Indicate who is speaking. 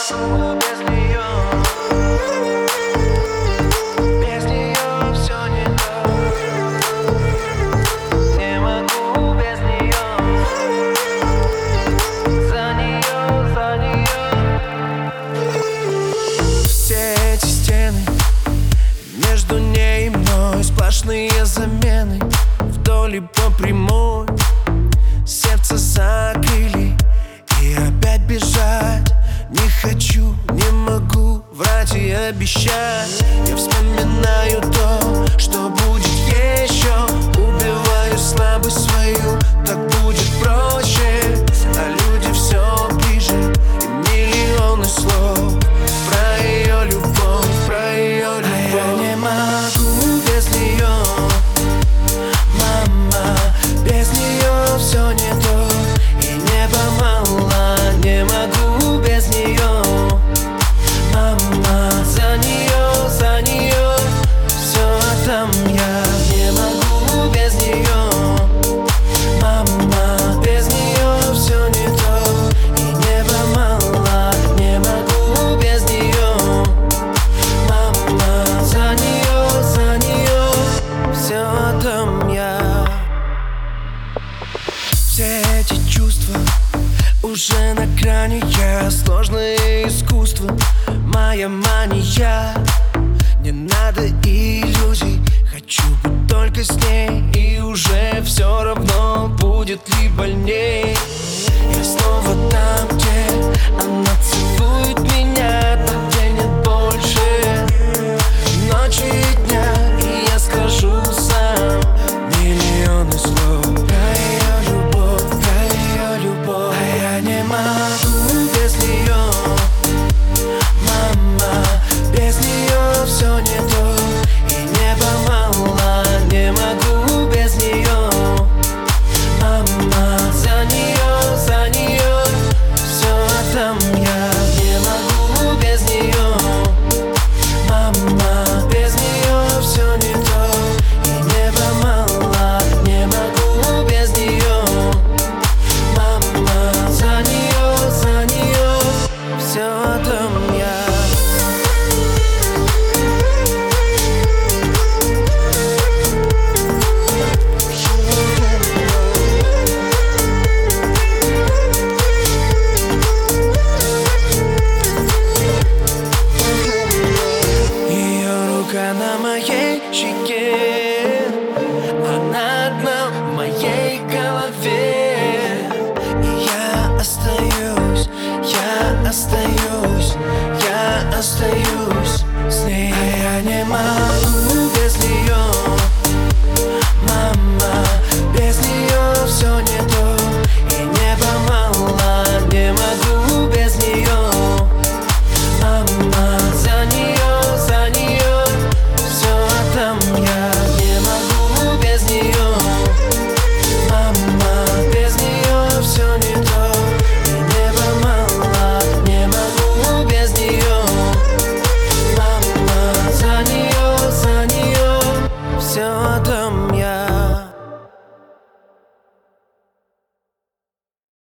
Speaker 1: могу без нее. Без нее все не то. Не могу без нее. За нее, за нее. Все эти стены между ней и мной, сплошные замены вдоль и по прямой. Сердце закрыли и опять бежать не хочу, не могу врать и обещать. Я вспоминаю то, что будет еще. Убиваю слабость свою, так будет проще. А люди все ближе, и миллионы слов про ее любовь, про ее любовь. А я не могу без нее, мама, без нее все не то. И небо мало, не могу без нее, мама, за нее все отдам я. Не могу без нее, мама, без нее все не то. И небо мало, не могу без нее, мама, за нее все отдам я. Все эти чувства уже на грани, я сложное искусство, моя мания. Не надо иллюзий, хочу быть только с ней, и уже все равно будет ли больней. Я снова там, где она целует меня, там, где нет больше ночи и дня. И я скажу сам миллионы слов про ее любовь, про ее любовь. А я не могу без нее, мама, без нее все не то. И небо мало, не могу без нее, мама, за нее все отдам я. Не могу без нее, мама, без нее все не то. И небо мало, не могу без нее, мама, за нее все отдам я. Рука на моей щеке, она одна в моей голове. И я остаюсь с ней. А я не могу